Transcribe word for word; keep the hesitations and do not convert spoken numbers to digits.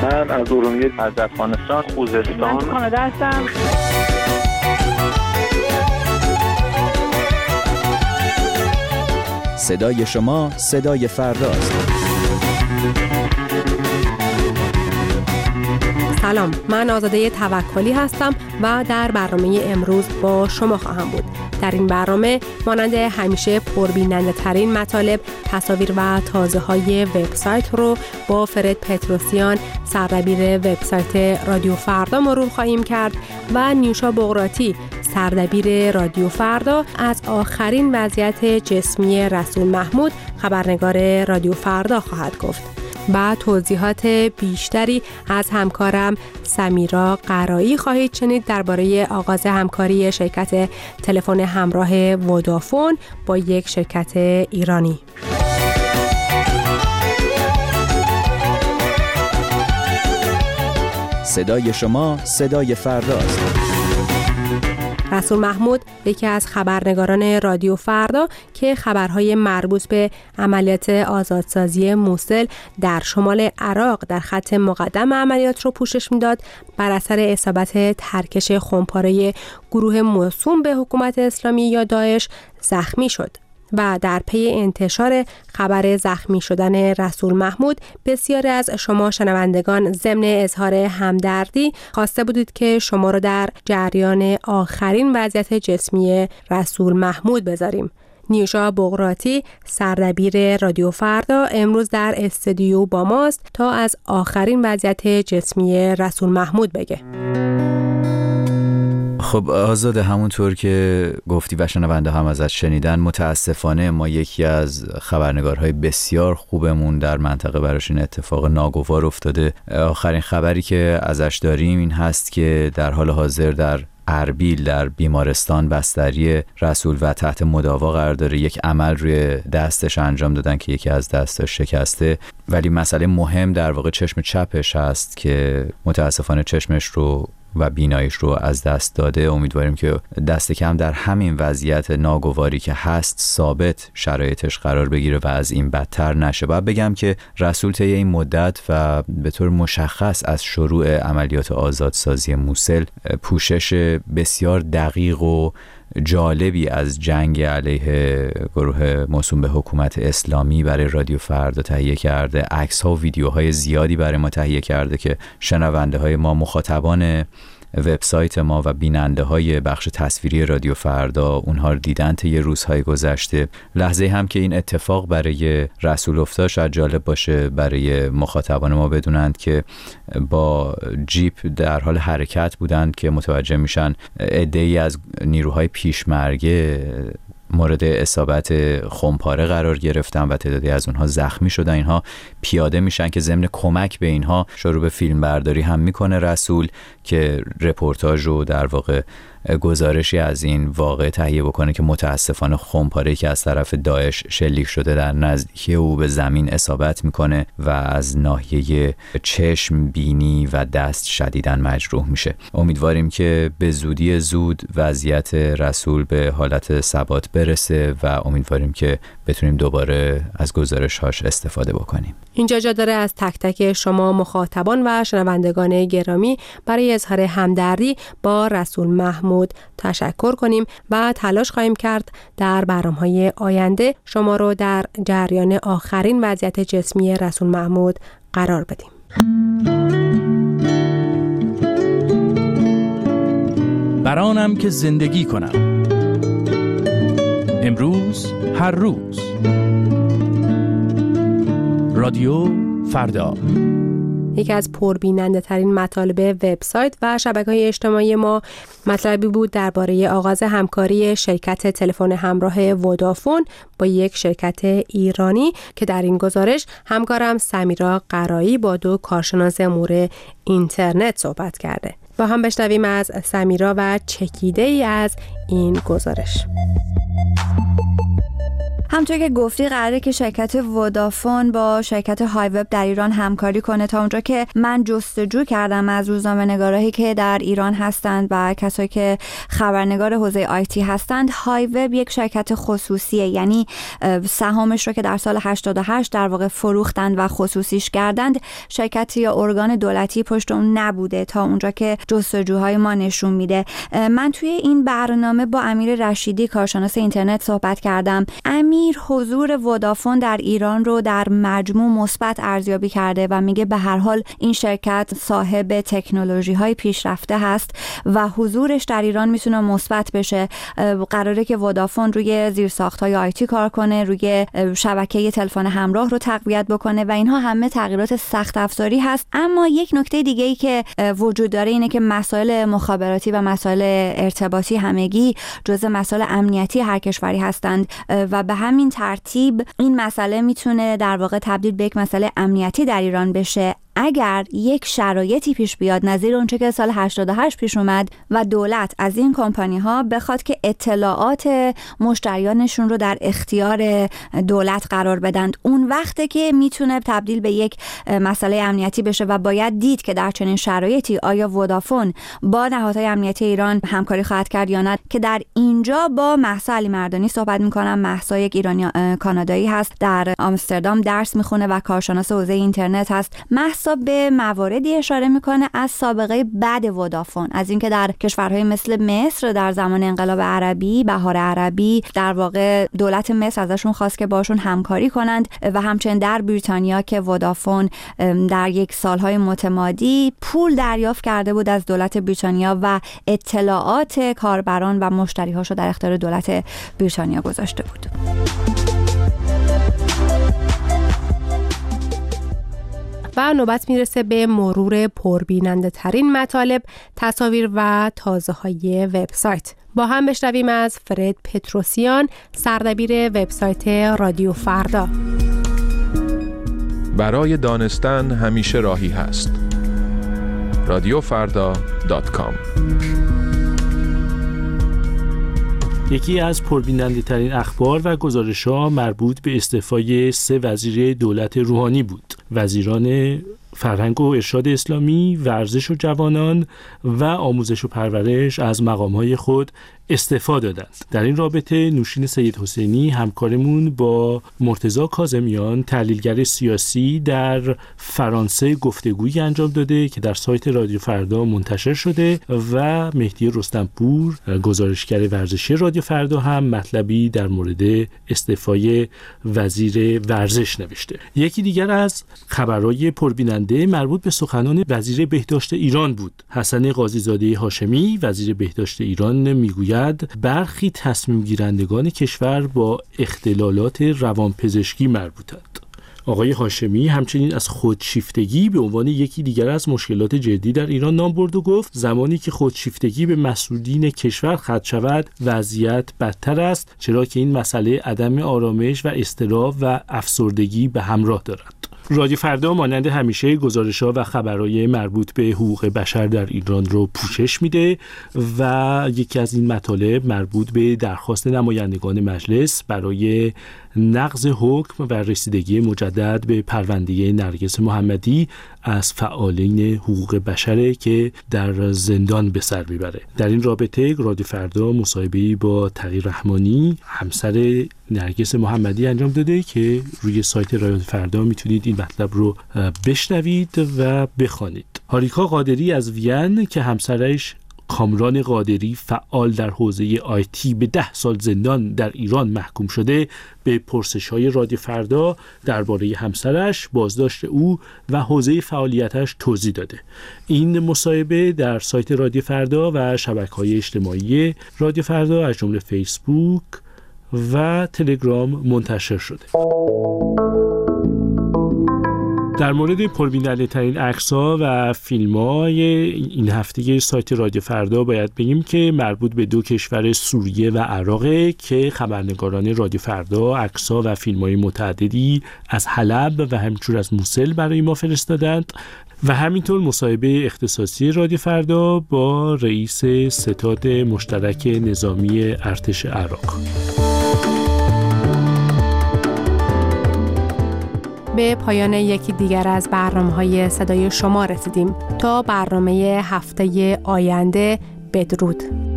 من از ارومیه، از افغانستان، خوزستان. من کانادا هستم. صدای شما صدای فرداست. سلام، من آزاده توکلی هستم و در برنامه امروز با شما خواهم بود. در این برنامه مانند همیشه پربیننده ترین مطالب، تصاویر و تازه های وبسایت رو با فرد پتروسیان، سردبیر وبسایت رادیو فردا مرور خواهیم کرد و نیوشا بغراتی، سردبیر رادیو فردا، از آخرین وضعیت جسمی رسول محمود، خبرنگار رادیو فردا خواهد گفت. و توضیحات بیشتری از همکارم سمیرا قرایی خواهید شنید درباره آغاز همکاری شرکت تلفن همراه ودافون با یک شرکت ایرانی. صدای شما صدای فرداست. رسول محمود یکی از خبرنگاران رادیو فردا که خبرهای مربوط به عملیات آزادسازی موصل در شمال عراق در خط مقدم عملیات رو پوشش میداد، بر اثر اصابت ترکش خمپاره گروه موسوم به حکومت اسلامی یا داعش زخمی شد. و در پی انتشار خبر زخمی شدن رسول محمود، بسیاری از شما شنوندگان ضمن اظهار همدردی خواسته بودید که شما رو در جریان آخرین وضعیت جسمی رسول محمود بذاریم. نیوشا بغراتی، سردبیر رادیو فردا، امروز در استودیو با ماست تا از آخرین وضعیت جسمی رسول محمود بگه. خب آزاده، همونطور که گفتی و شنونده هم ازت شنیدن، متاسفانه ما یکی از خبرنگارهای بسیار خوبمون در منطقه براش این اتفاق ناگوار افتاده. آخرین خبری که ازش داریم این هست که در حال حاضر در اربیل در بیمارستان بستری رسول و تحت مداوا قرار داره. یک عمل روی دستش انجام دادن که یکی از دستش شکسته، ولی مسئله مهم در واقع چشم چپش هست که متاسفانه چشمش رو و بیناییش رو از دست داده. امیدواریم که دست کم در همین وضعیت ناگواری که هست ثابت شرایطش قرار بگیره و از این بدتر نشه. باید بگم که رسول طی این مدت و به طور مشخص از شروع عملیات آزادسازی موصل پوشش بسیار دقیق و جالبی از جنگ علیه گروه موسوم به حکومت اسلامی برای رادیو فردا تهیه کرده. عکس ها و ویدیوهای زیادی برای ما تهیه کرده که شنونده های ما، مخاطبان وبسایت ما و بیننده های بخش تصویری رادیو فردا اونها رو دیدن طی روزهای گذشته. لحظه هم که این اتفاق برای رسول افتاد شاید جالب باشه برای مخاطبان ما بدونند که با جیپ در حال حرکت بودند که متوجه میشن عده‌ای از نیروهای پیشمرگه مورد اصابت خمپاره قرار گرفتن و تعدادی از اونها زخمی شدن. اینها پیاده میشن که ضمن کمک به اینها شروع به فیلم برداری هم میکنه رسول که رپورتاج رو در واقع گزارشی از این واقعه تهیه بکنه که متاسفانه خمپاره‌ای که از طرف داعش شلیک شده در نزدیکی او به زمین اصابت میکنه و از ناحیه چشم، بینی و دست شدیداً مجروح میشه. امیدواریم که به زودی زود وضعیت رسول به حالت ثبات برسه و امیدواریم که بتونیم دوباره از گزارش‌هاش استفاده بکنیم. اینجا جا داره از تک تک شما مخاطبان و شنوندگان گرامی برای اظهار همدردی با رسول محمود تشکر کنیم و تلاش خواهیم کرد در برنامه‌های آینده شما رو در جریان آخرین وضعیت جسمی رسول محمود قرار بدیم. برانم که زندگی کنم، امروز هر روز. رادیو فردا یکی از پربیننده ترین مطالب وبسایت و شبکه‌های اجتماعی ما مطلبی بود درباره آغاز همکاری شرکت تلفن همراه ودافون با یک شرکت ایرانی که در این گزارش همکارم سمیرا قرایی با دو کارشناس امور اینترنت صحبت کرده. با هم بشنویم از سمیرا و چکیده ای از این گزارش. همونطور که گفتی قراره که شرکت ودافون با شرکت های وب در ایران همکاری کنه. تا اونجا که من جستجو کردم از روزنامه‌نگارایی که در ایران هستند و کسایی که خبرنگار حوزه آیتی هستند، های وب یک شرکت خصوصیه، یعنی سهامش رو که در سال هشتاد و هشت در واقع فروختند و خصوصیش کردند، شرکت یا ارگان دولتی پشت اون نبوده تا اونجا که جستجوهای ما نشون میده. من توی این برنامه با امیر رشیدی کارشناس اینترنت صحبت کردم. امیر حضور ودافون در ایران رو در مجموع مثبت ارزیابی کرده و میگه به هر حال این شرکت صاحب تکنولوژی‌های پیشرفته هست و حضورش در ایران میتونه مثبت بشه. قراره که ودافون روی زیرساخت‌های آیتی کار کنه، روی شبکه تلفن همراه رو تقویت بکنه و اینها همه تغییرات سخت افزاری هست. اما یک نکته دیگه‌ای که وجود داره اینه که مسائل مخابراتی و مسائل ارتباطی همگی جزء مسائل امنیتی هر کشوری هستند و به همین ترتیب این مسئله میتونه در واقع تبدیل به یک مسئله امنیتی در ایران بشه اگر یک شرایطی پیش بیاد نظیر اونچه که سال هشتاد و هشت پیش اومد و دولت از این کمپانی ها بخواد که اطلاعات مشتریانشون رو در اختیار دولت قرار بدن. اون وقته که میتونه تبدیل به یک مسئله امنیتی بشه و باید دید که در چنین شرایطی آیا ودافون با نهادهای امنیتی ایران همکاری خواهد کرد یا نه. که در اینجا با مهسا علیمردانی صحبت میکنم. مهسا یک ایرانی کانادایی هست، در آمستردام درس میخونه و کارشناس حوزه اینترنت هست. مهسا به مواردی اشاره میکنه از سابقه بد ودافون، از اینکه در کشورهای مثل مصر در زمان انقلاب عربی، بهار عربی، در واقع دولت مصر ازشون خواست که باشون همکاری کنند و همچنین در بریتانیا که ودافون در یک سالهای متمادی پول دریافت کرده بود از دولت بریتانیا و اطلاعات کاربران و مشتریهاشو در اختیار دولت بریتانیا گذاشته بود. و نوبت میرسه به مرور پربیننده ترین مطالب، تصاویر و تازه های وبسایت. با هم بشنویم از فرد پتروسیان، سردبیر وبسایت رادیو فردا. برای دانستن همیشه راهی هست. رادیو فردا دات کام. یکی از پربیننده ترین اخبار و گزارش‌ها مربوط به استعفای سه وزیر دولت روحانی بود. وزیران فرهنگ و ارشاد اسلامی، ورزش و جوانان و آموزش و پرورش از مقام‌های خود استعفا دادند. در این رابطه نوشین سید حسینی همکارمون با مرتضی کاظمیان تحلیلگر سیاسی در فرانسه گفتگویی انجام داده که در سایت رادیو فردا منتشر شده و مهدی رستمپور گزارشگر ورزشی رادیو فردا هم مطلبی در مورد استعفای وزیر ورزش نوشته. یکی دیگر از خبرهای پربیننده مربوط به سخنان وزیر بهداشت ایران بود. حسن قاضی‌زاده هاشمی وزیر بهداشت ایران میگوید برخی تصمیم گیرندگان کشور با اختلالات روانپزشکی مربوطند. آقای هاشمی همچنین از خودشیفتگی به عنوان یکی دیگر از مشکلات جدی در ایران نام برد و گفت زمانی که خودشیفتگی به مسئولین کشور ختم شود وضعیت بدتر است، چرا که این مسئله عدم آرامش و اضطراب و افسردگی به همراه دارد. رادیو فردا مانند همیشه گزارش‌ها و خبرهای مربوط به حقوق بشر در ایران رو پوشش میده و یکی از این مطالب مربوط به درخواست نمایندگان مجلس برای نقض حکم و رسیدگی مجدد به پرونده نرگس محمدی از فعالین حقوق بشره که در زندان به سر میبره. در این رابطه رادیو فردا مصاحبه‌ای با تقی رحمانی همسر نرگس محمدی انجام داده که روی سایت رادیو فردا میتونید این مطلب رو بشنوید و بخوانید. هاریکا قادری از وین که همسرش کامران قادری فعال در حوزه آیتی به ده سال زندان در ایران محکوم شده، به پرسش‌های رادیو فردا درباره همسرش، بازداشت او و حوزه فعالیتش توضیح داده. این مصاحبه در سایت رادیو فردا و شبکه‌های اجتماعی رادیو فردا از جمله فیسبوک و تلگرام منتشر شده. در مورد پربیننده ترین عکس‌ها و فیلم‌های این هفته سایت رادیو فردا باید بگیم که مربوط به دو کشور سوریه و عراق که خبرنگاران رادیو فردا عکس‌ها و فیلم‌های متعددی از حلب و همچنین از موصل برای ما فرستادند و همینطور مصاحبه اختصاصی رادیو فردا با رئیس ستاد مشترک نظامی ارتش عراق. به پایان یکی دیگر از برنامه‌های صدای شما رسیدیم. تا برنامه هفته آینده، بدرود.